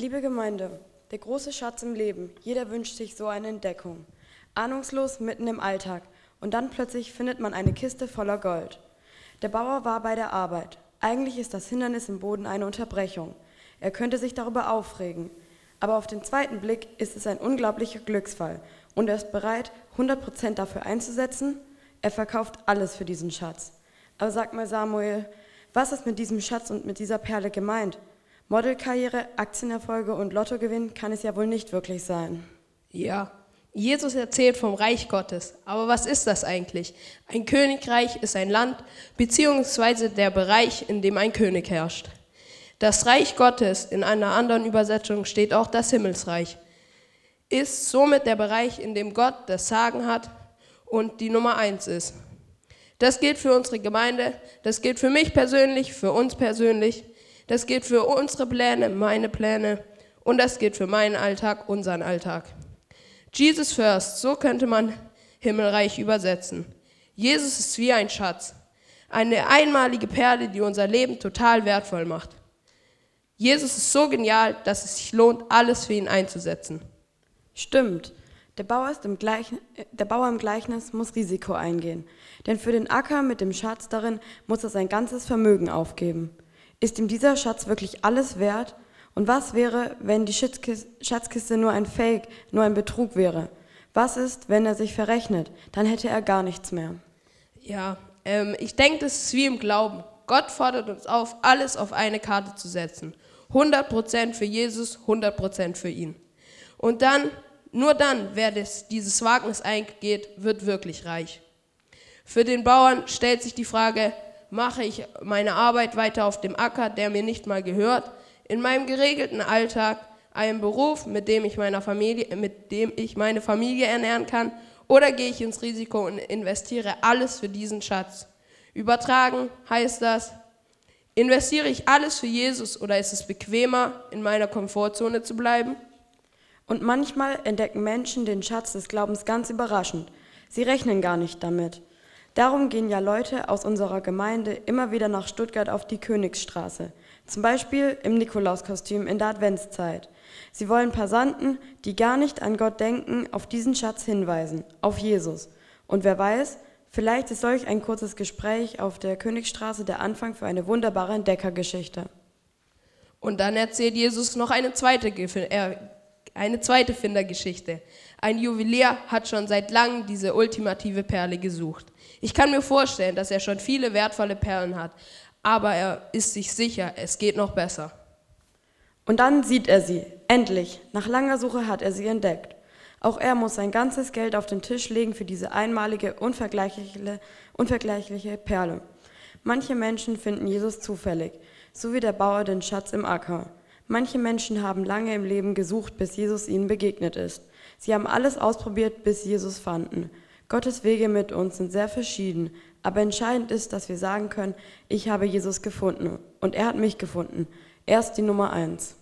Liebe Gemeinde, der große Schatz im Leben, jeder wünscht sich so eine Entdeckung. Ahnungslos mitten im Alltag und dann plötzlich findet man eine Kiste voller Gold. Der Bauer war bei der Arbeit. Eigentlich ist das Hindernis im Boden eine Unterbrechung. Er könnte sich darüber aufregen. Aber auf den zweiten Blick ist es ein unglaublicher Glücksfall und er ist bereit, 100% dafür einzusetzen. Er verkauft alles für diesen Schatz. Aber sag mal Samuel, was ist mit diesem Schatz und mit dieser Perle gemeint? Modelkarriere, Aktienerfolge und Lottogewinn kann es ja wohl nicht wirklich sein. Ja, Jesus erzählt vom Reich Gottes. Aber was ist das eigentlich? Ein Königreich ist ein Land bzw. der Bereich, in dem ein König herrscht. Das Reich Gottes, in einer anderen Übersetzung steht auch das Himmelsreich, ist somit der Bereich, in dem Gott das Sagen hat und die Nummer 1 ist. Das gilt für unsere Gemeinde, das gilt für mich persönlich, für uns persönlich, das gilt für unsere Pläne, meine Pläne und das gilt für meinen Alltag, unseren Alltag. Jesus first, so könnte man Himmelreich übersetzen. Jesus ist wie ein Schatz, eine einmalige Perle, die unser Leben total wertvoll macht. Jesus ist so genial, dass es sich lohnt, alles für ihn einzusetzen. Stimmt, der Bauer im Gleichnis muss Risiko eingehen, denn für den Acker mit dem Schatz darin muss er sein ganzes Vermögen aufgeben. Ist ihm dieser Schatz wirklich alles wert? Und was wäre, wenn die Schatzkiste nur ein Fake, nur ein Betrug wäre? Was ist, wenn er sich verrechnet? Dann hätte er gar nichts mehr. Ja, ich denke, das ist wie im Glauben. Gott fordert uns auf, alles auf eine Karte zu setzen. 100% für Jesus, 100% für ihn. Und dann, nur dann, wer dieses Wagnis eingeht, wird wirklich reich. Für den Bauern stellt sich die Frage, mache ich meine Arbeit weiter auf dem Acker, der mir nicht mal gehört, in meinem geregelten Alltag, einen Beruf, mit dem ich meine Familie ernähren kann, oder gehe ich ins Risiko und investiere alles für diesen Schatz? Übertragen heißt das, investiere ich alles für Jesus oder ist es bequemer, in meiner Komfortzone zu bleiben? Und manchmal entdecken Menschen den Schatz des Glaubens ganz überraschend. Sie rechnen gar nicht damit. Darum gehen ja Leute aus unserer Gemeinde immer wieder nach Stuttgart auf die Königsstraße. Zum Beispiel im Nikolauskostüm in der Adventszeit. Sie wollen Passanten, die gar nicht an Gott denken, auf diesen Schatz hinweisen, auf Jesus. Und wer weiß, vielleicht ist solch ein kurzes Gespräch auf der Königsstraße der Anfang für eine wunderbare Entdeckergeschichte. Und dann erzählt Jesus noch eine zweite Findergeschichte. Ein Juwelier hat schon seit langem diese ultimative Perle gesucht. Ich kann mir vorstellen, dass er schon viele wertvolle Perlen hat, aber er ist sich sicher, es geht noch besser. Und dann sieht er sie, endlich. Nach langer Suche hat er sie entdeckt. Auch er muss sein ganzes Geld auf den Tisch legen für diese einmalige, unvergleichliche Perle. Manche Menschen finden Jesus zufällig, so wie der Bauer den Schatz im Acker. Manche Menschen haben lange im Leben gesucht, bis Jesus ihnen begegnet ist. Sie haben alles ausprobiert, bis sie Jesus fanden. Gottes Wege mit uns sind sehr verschieden, aber entscheidend ist, dass wir sagen können, ich habe Jesus gefunden und er hat mich gefunden. Er ist die Nummer 1.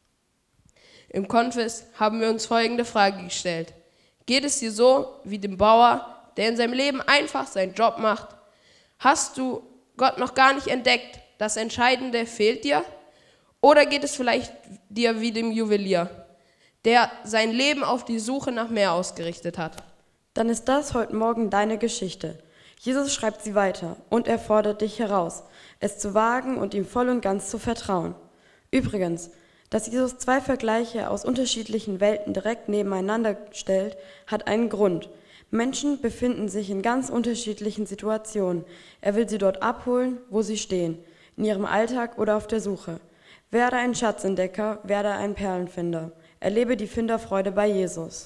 Im Konfis haben wir uns folgende Frage gestellt. Geht es dir so wie dem Bauer, der in seinem Leben einfach seinen Job macht? Hast du Gott noch gar nicht entdeckt? Das Entscheidende fehlt dir? Oder geht es vielleicht dir wie dem Juwelier, der sein Leben auf die Suche nach mehr ausgerichtet hat? Dann ist das heute Morgen deine Geschichte. Jesus schreibt sie weiter und er fordert dich heraus, es zu wagen und ihm voll und ganz zu vertrauen. Übrigens, dass Jesus 2 Vergleiche aus unterschiedlichen Welten direkt nebeneinander stellt, hat einen Grund. Menschen befinden sich in ganz unterschiedlichen Situationen. Er will sie dort abholen, wo sie stehen, in ihrem Alltag oder auf der Suche. Werde ein Schatzentdecker, werde ein Perlenfinder. Erlebe die Finderfreude bei Jesus.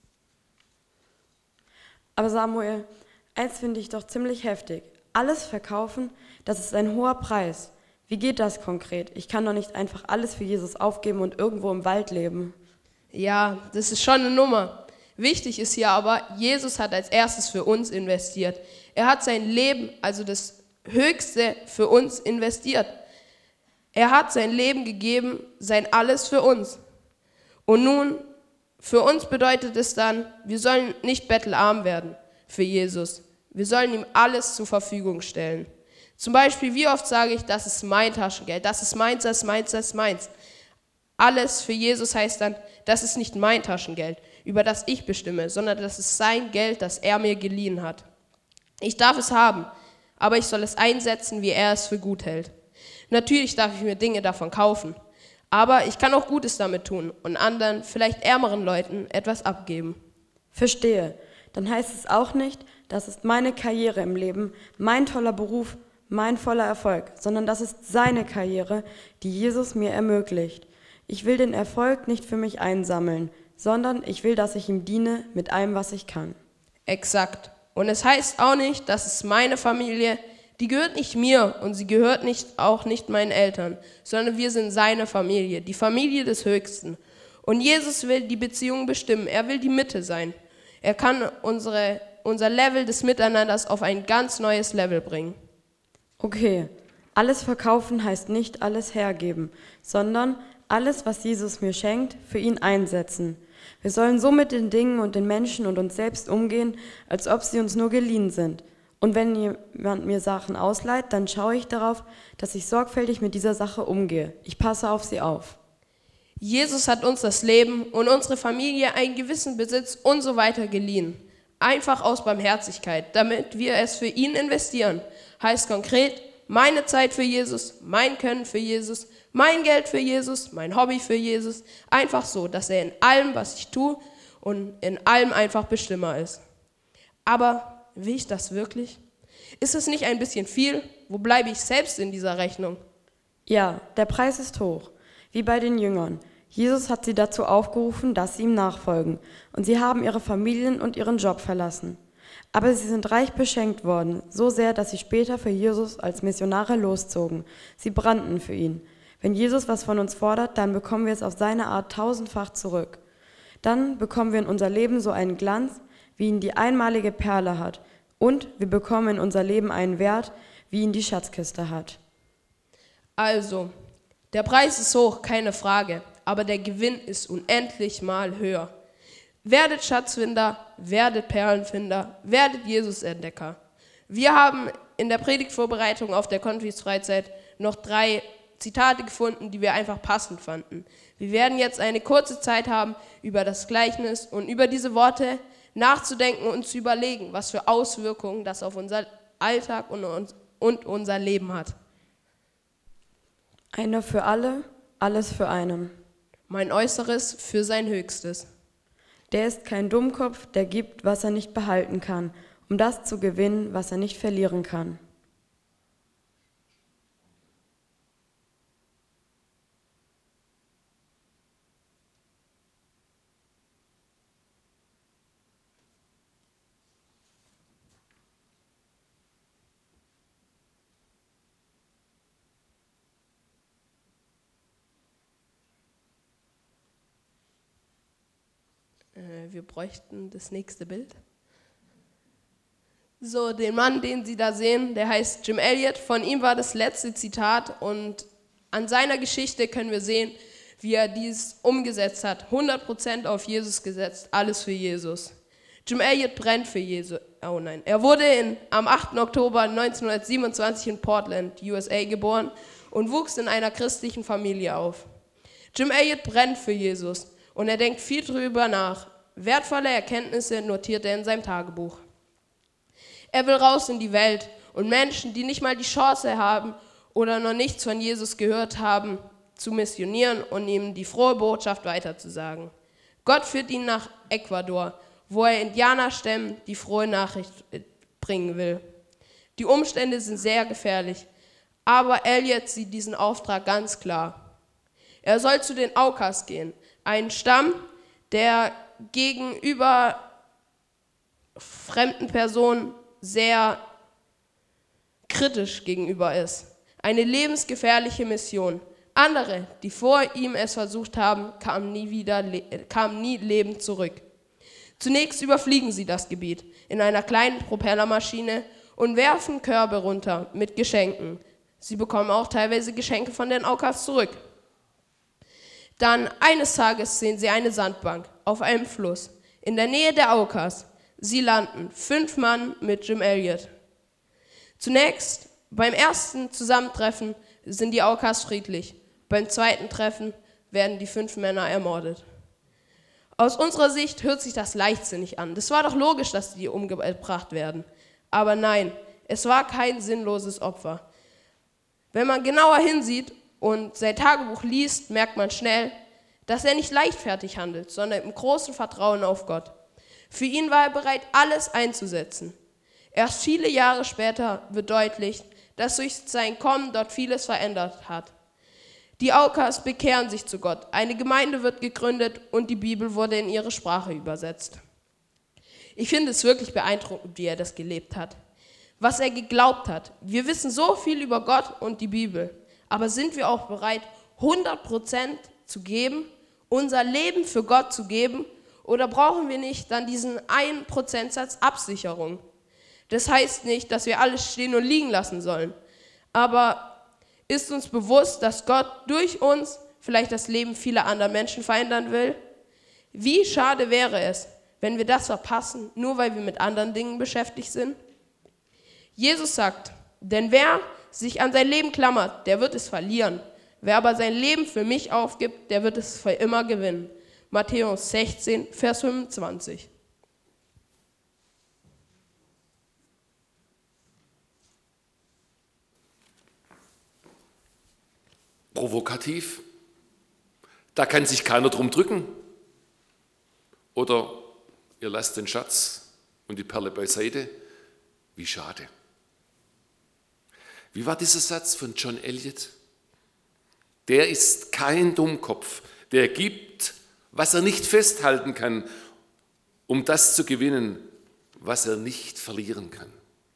Aber Samuel, eins finde ich doch ziemlich heftig. Alles verkaufen, das ist ein hoher Preis. Wie geht das konkret? Ich kann doch nicht einfach alles für Jesus aufgeben und irgendwo im Wald leben. Ja, das ist schon eine Nummer. Wichtig ist hier aber, Jesus hat als erstes für uns investiert. Er hat sein Leben, also das Höchste, für uns investiert. Er hat sein Leben gegeben, sein Alles für uns. Und nun, für uns bedeutet es dann, wir sollen nicht bettelarm werden für Jesus. Wir sollen ihm alles zur Verfügung stellen. Zum Beispiel, wie oft sage ich, das ist mein Taschengeld, das ist meins, das ist meins, das ist meins. Alles für Jesus heißt dann, das ist nicht mein Taschengeld, über das ich bestimme, sondern das ist sein Geld, das er mir geliehen hat. Ich darf es haben, aber ich soll es einsetzen, wie er es für gut hält. Natürlich darf ich mir Dinge davon kaufen, aber ich kann auch Gutes damit tun und anderen, vielleicht ärmeren Leuten, etwas abgeben. Verstehe. Dann heißt es auch nicht, das ist meine Karriere im Leben, mein toller Beruf, mein voller Erfolg, sondern das ist seine Karriere, die Jesus mir ermöglicht. Ich will den Erfolg nicht für mich einsammeln, sondern ich will, dass ich ihm diene mit allem, was ich kann. Exakt. Und es heißt auch nicht, das ist meine Familie, die gehört nicht mir und sie gehört auch nicht meinen Eltern, sondern wir sind seine Familie, die Familie des Höchsten. Und Jesus will die Beziehung bestimmen, er will die Mitte sein. Er kann unser Level des Miteinanders auf ein ganz neues Level bringen. Okay, alles verkaufen heißt nicht alles hergeben, sondern alles, was Jesus mir schenkt, für ihn einsetzen. Wir sollen so mit den Dingen und den Menschen und uns selbst umgehen, als ob sie uns nur geliehen sind. Und wenn jemand mir Sachen ausleiht, dann schaue ich darauf, dass ich sorgfältig mit dieser Sache umgehe. Ich passe auf sie auf. Jesus hat uns das Leben und unsere Familie einen gewissen Besitz und so weiter geliehen. Einfach aus Barmherzigkeit, damit wir es für ihn investieren. Heißt konkret, meine Zeit für Jesus, mein Können für Jesus, mein Geld für Jesus, mein Hobby für Jesus. Einfach so, dass er in allem, was ich tue und in allem einfach Bestimmer ist. Aber will ich das wirklich? Ist es nicht ein bisschen viel? Wo bleibe ich selbst in dieser Rechnung? Ja, der Preis ist hoch, wie bei den Jüngern. Jesus hat sie dazu aufgerufen, dass sie ihm nachfolgen, und sie haben ihre Familien und ihren Job verlassen. Aber sie sind reich beschenkt worden, so sehr, dass sie später für Jesus als Missionare loszogen. Sie brannten für ihn. Wenn Jesus was von uns fordert, dann bekommen wir es auf seine Art tausendfach zurück. Dann bekommen wir in unser Leben so einen Glanz, wie ihn die einmalige Perle hat. Und wir bekommen in unser Leben einen Wert, wie ihn die Schatzkiste hat. Also, der Preis ist hoch, keine Frage, aber der Gewinn ist unendlich mal höher. Werdet Schatzfinder, werdet Perlenfinder, werdet Jesus-Entdecker. Wir haben in der Predigtvorbereitung auf der Konfis-Freizeit noch 3 Zitate gefunden, die wir einfach passend fanden. Wir werden jetzt eine kurze Zeit haben, über das Gleichnis und über diese Worte nachzudenken und zu überlegen, was für Auswirkungen das auf unser Alltag und unser Leben hat. Einer für alle, alles für einen. Mein Äußeres für sein Höchstes. Der ist kein Dummkopf, der gibt, was er nicht behalten kann, um das zu gewinnen, was er nicht verlieren kann. Wir bräuchten das nächste Bild. So, den Mann, den Sie da sehen, der heißt Jim Elliot. Von ihm war das letzte Zitat und an seiner Geschichte können wir sehen, wie er dies umgesetzt hat. 100% auf Jesus gesetzt, alles für Jesus. Jim Elliot brennt für Jesus. Oh nein. Er wurde am 8. Oktober 1927 in Portland, USA geboren und wuchs in einer christlichen Familie auf. Jim Elliot brennt für Jesus und er denkt viel drüber nach. Wertvolle Erkenntnisse notiert er in seinem Tagebuch. Er will raus in die Welt und Menschen, die nicht mal die Chance haben oder noch nichts von Jesus gehört haben, zu missionieren und ihm die frohe Botschaft weiterzusagen. Gott führt ihn nach Ecuador, wo er Indianerstämmen die frohe Nachricht bringen will. Die Umstände sind sehr gefährlich, aber Elliot sieht diesen Auftrag ganz klar. Er soll zu den Aucas gehen, ein Stamm, der gegenüber fremden Personen sehr kritisch gegenüber ist. Eine lebensgefährliche Mission. Andere, die vor ihm es versucht haben, kamen nie lebend zurück. Zunächst überfliegen sie das Gebiet in einer kleinen Propellermaschine und werfen Körbe runter mit Geschenken. Sie bekommen auch teilweise Geschenke von den Aucas zurück. Dann eines Tages sehen sie eine Sandbank auf einem Fluss in der Nähe der Aucas. Sie landen, 5 Mann mit Jim Elliot. Zunächst, beim ersten Zusammentreffen sind die Aucas friedlich. Beim zweiten Treffen werden die 5 Männer ermordet. Aus unserer Sicht hört sich das leichtsinnig an. Das war doch logisch, dass die umgebracht werden. Aber nein, es war kein sinnloses Opfer. Wenn man genauer hinsieht und sein Tagebuch liest, merkt man schnell, dass er nicht leichtfertig handelt, sondern im großen Vertrauen auf Gott. Für ihn war er bereit, alles einzusetzen. Erst viele Jahre später wird deutlich, dass durch sein Kommen dort vieles verändert hat. Die Aukas bekehren sich zu Gott, eine Gemeinde wird gegründet und die Bibel wurde in ihre Sprache übersetzt. Ich finde es wirklich beeindruckend, wie er das gelebt hat, was er geglaubt hat. Wir wissen so viel über Gott und die Bibel, aber sind wir auch bereit, 100% zu geben, unser Leben für Gott zu geben, oder brauchen wir nicht dann diesen 1%-Satz Absicherung? Das heißt nicht, dass wir alles stehen und liegen lassen sollen, aber ist uns bewusst, dass Gott durch uns vielleicht das Leben vieler anderer Menschen verändern will? Wie schade wäre es, wenn wir das verpassen, nur weil wir mit anderen Dingen beschäftigt sind? Jesus sagt, denn wer sich an sein Leben klammert, der wird es verlieren. Wer aber sein Leben für mich aufgibt, der wird es für immer gewinnen. Matthäus 16, Vers 25. Provokativ? Da kann sich keiner drum drücken. Oder ihr lasst den Schatz und die Perle beiseite. Wie schade. Wie war dieser Satz von John Eliot? Der ist kein Dummkopf, der gibt, was er nicht festhalten kann, um das zu gewinnen, was er nicht verlieren kann.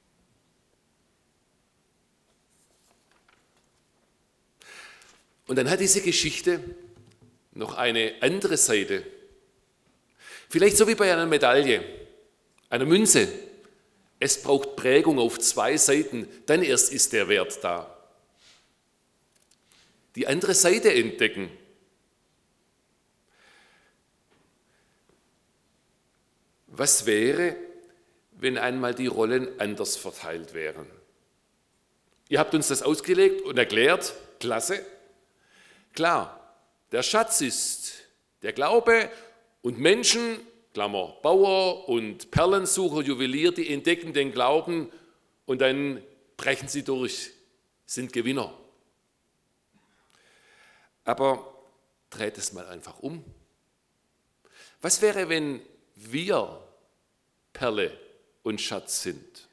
Und dann hat diese Geschichte noch eine andere Seite. Vielleicht so wie bei einer Medaille, einer Münze. Es braucht Prägung auf 2 Seiten, dann erst ist der Wert da. Die andere Seite entdecken. Was wäre, wenn einmal die Rollen anders verteilt wären? Ihr habt uns das ausgelegt und erklärt, klasse. Klar, der Schatz ist der Glaube und Menschen, Klammer, Bauer und Perlensucher, Juwelier, die entdecken den Glauben und dann brechen sie durch, sind Gewinner. Aber dreht es mal einfach um. Was wäre, wenn wir Perle und Schatz sind?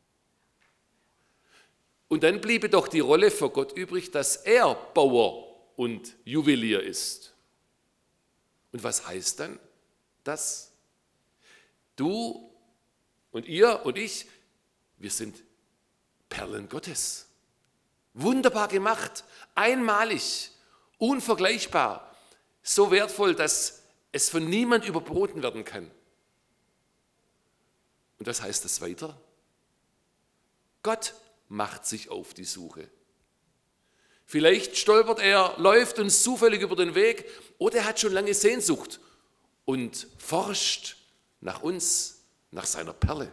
Und dann bliebe doch die Rolle für Gott übrig, dass er Bauer und Juwelier ist. Und was heißt dann das? Du und ihr und ich, wir sind Perlen Gottes. Wunderbar gemacht, einmalig, unvergleichbar, so wertvoll, dass es von niemand überboten werden kann. Und was heißt das weiter? Gott macht sich auf die Suche. Vielleicht stolpert er, läuft uns zufällig über den Weg oder er hat schon lange Sehnsucht und forscht nach uns, nach seiner Perle.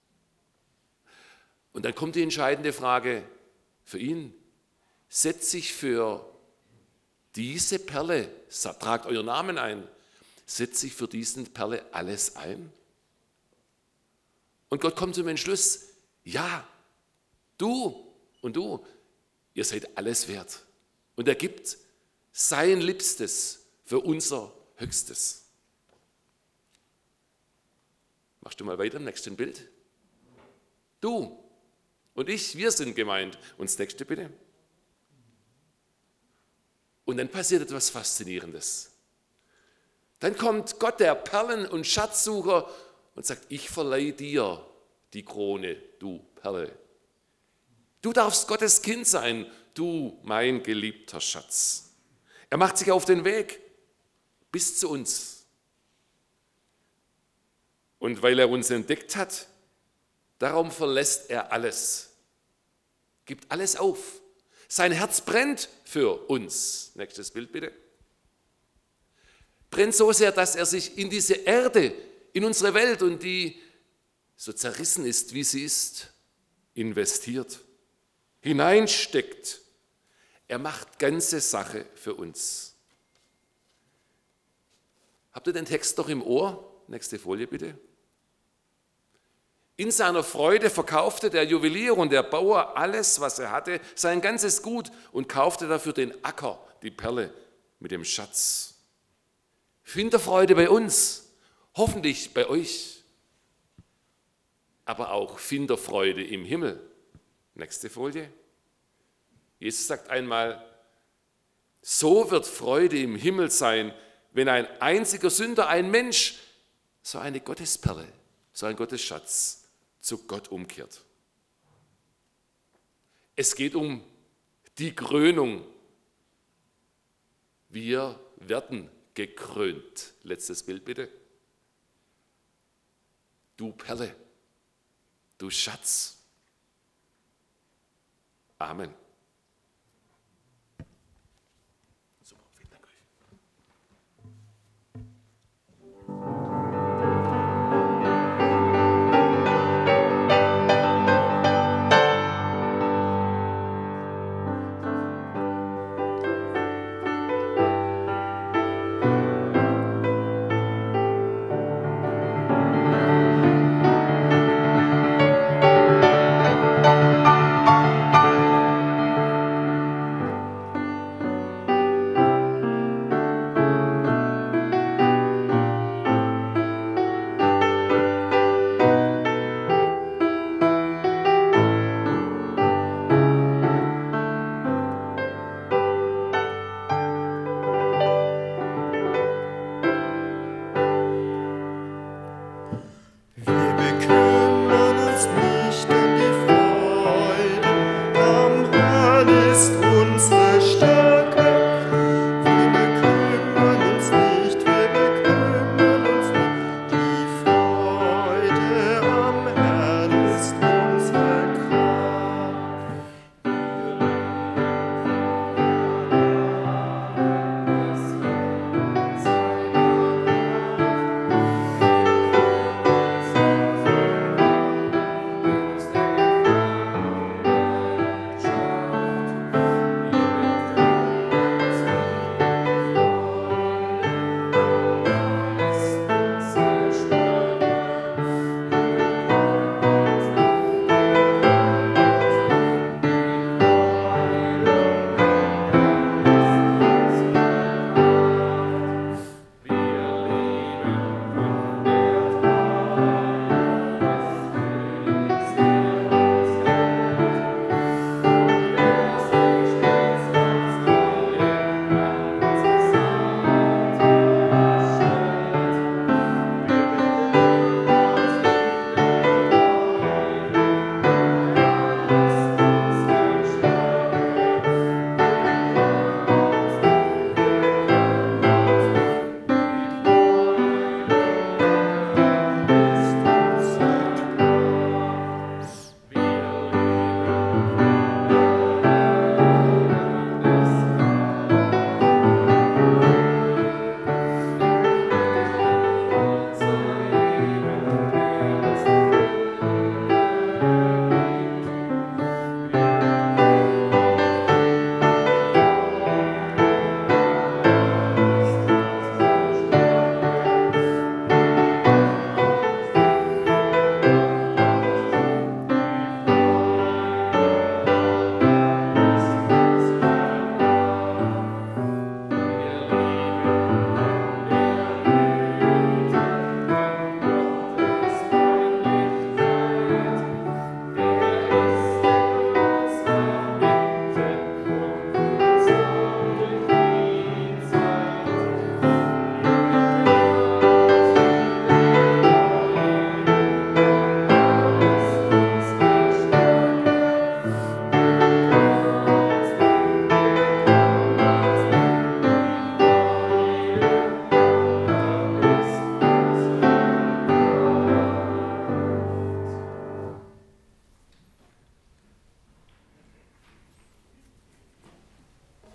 Und dann kommt die entscheidende Frage für ihn. Setzt sich für diese Perle, tragt euren Namen ein, setzt sich für diese Perle alles ein? Und Gott kommt zum Entschluss, ja, du und du, ihr seid alles wert. Und er gibt sein Liebstes für unser Höchstes. Machst du mal weiter im nächsten Bild? Du und ich, wir sind gemeint. Und das nächste bitte. Und dann passiert etwas Faszinierendes. Dann kommt Gott, der Perlen- und Schatzsucher, und sagt, ich verleihe dir die Krone, du Perle. Du darfst Gottes Kind sein, du mein geliebter Schatz. Er macht sich auf den Weg bis zu uns. Und weil er uns entdeckt hat, darum verlässt er alles, gibt alles auf. Sein Herz brennt für uns. Nächstes Bild bitte. Brennt so sehr, dass er sich in diese Erde, in unsere Welt und die so zerrissen ist, wie sie ist, investiert, hineinsteckt. Er macht ganze Sache für uns. Habt ihr den Text noch im Ohr? Nächste Folie bitte. In seiner Freude verkaufte der Juwelier und der Bauer alles, was er hatte, sein ganzes Gut, und kaufte dafür den Acker, die Perle mit dem Schatz. Finderfreude bei uns, hoffentlich bei euch, aber auch Finderfreude im Himmel. Nächste Folie. Jesus sagt einmal, so wird Freude im Himmel sein, wenn ein einziger Sünder, ein Mensch, so eine Gottesperle, so ein Gottesschatz zu Gott umkehrt. Es geht um die Krönung. Wir werden gekrönt. Letztes Bild bitte. Du Perle, du Schatz. Amen.